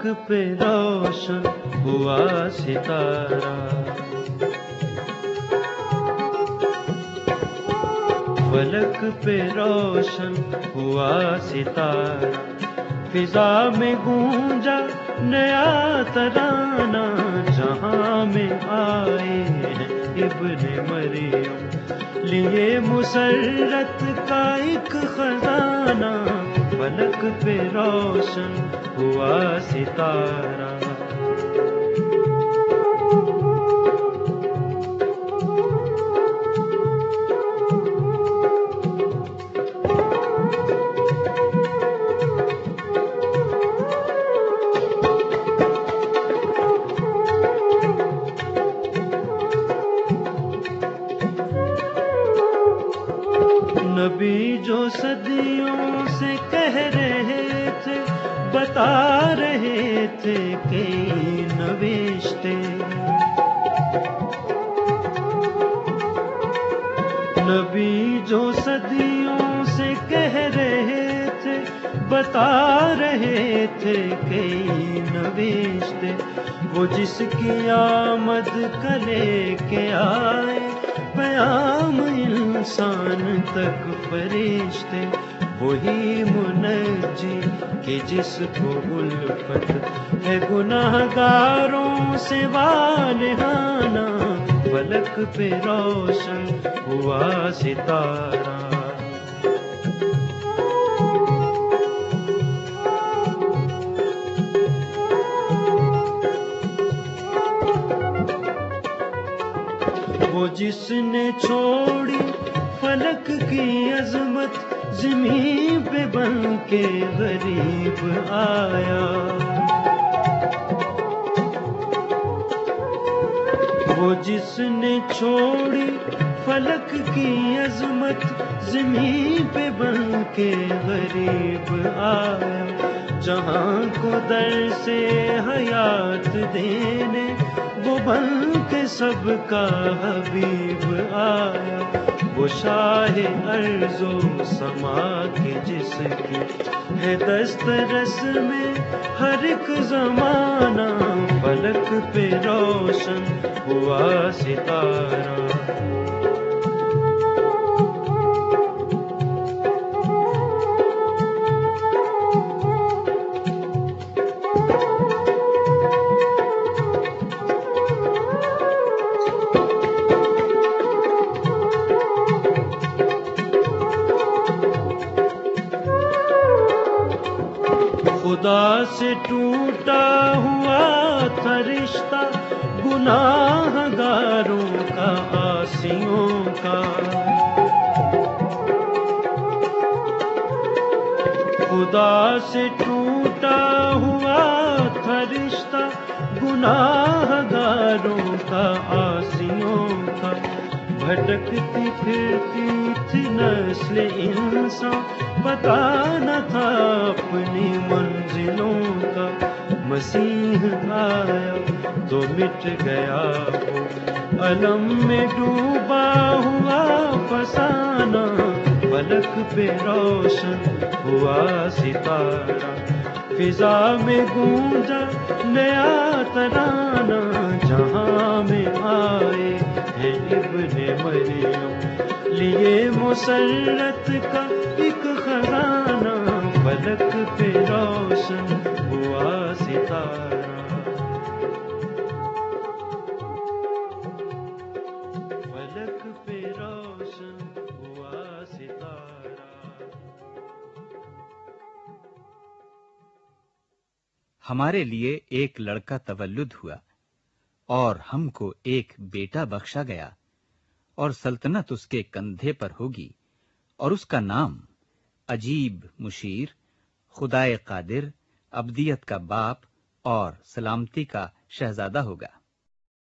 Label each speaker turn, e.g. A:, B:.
A: پہ روشن ہوا ستارہ، فلک پہ روشن ہوا ستارہ، فضا میں گونجا نیا ترانہ، جہاں میں آئے ہیں ابن مریم، لیے مسرت کا ایک خزانہ، فلک پہ روشن ہوا ستارہ۔ نبی جو صدیوں سے کہہ رہے تھے، بتا رہے تھے کئی نوشتے، نبی جو صدیوں سے کہہ رہے تھے، بتا رہے تھے کئی نوشتے، وہ جس کی آمد کا لے کے آئے پیام انسان تک فرشتے، وہی منجی کہ جس کو الفت ہے گناہ گاروں سے والہانہ، فلک پہ روشن ہوا ستارہ۔ وہ جس نے چھوڑی فلک کی عظمت، زمین پہ بن کے غریب آیا، وہ جس نے چھوڑی فلک کی عظمت، زمین پہ بن کے غریب آیا، جہاں کو در سے حیات دینے وہ بن کے سب کا حبیب آیا، وہ شاہ ارض و سما کے جس کی ہے دسترس میں ہر ایک زمانہ، فلک پہ روشن ہوا ستارہ۔ خدا سے ٹوٹا ہوا تھا رشتہ، گناہ گاروں کا عاصیوں کا، خدا سے ٹوٹا ہوا تھا رشتہ، گناہ گاروں کا عاصیوں کا، بھٹکتی پھرتی تھی نسل انسان، پتہ نہ تھا اپنی منزلوں کا، مسیح آیا تو مٹ گیا وہ علم میں ڈوبا ہوا فسانہ، فلک پہ روشن ہوا ستارہ، فضا میں گونجا نیا ترانہ، جہاں میں آئے ہیں ابن مریم، لیے مسرت کا ایک خزانہ، فلک پہ روشن ہوا ستارہ۔ فلک پہ روشن ہوا ستارہ۔
B: ہمارے لیے ایک لڑکا تولد ہوا، اور ہم کو ایک بیٹا بخشا گیا، اور سلطنت اس کے کندھے پر ہوگی، اور اس کا نام عجیب، مشیر، خدائے قادر، ابدیت کا باپ اور سلامتی کا شہزادہ ہوگا۔